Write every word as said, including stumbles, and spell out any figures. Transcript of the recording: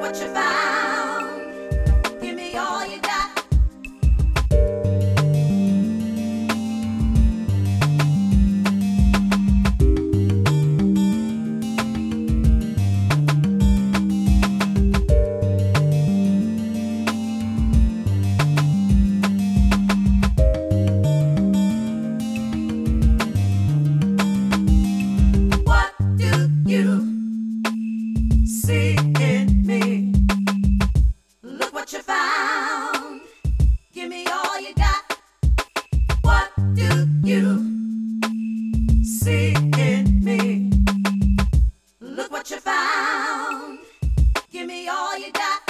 what you found. Give me all you got. What do you see in me? Look what you found. Give me all you got. What do you see in me? Look what you found. Give me all you got.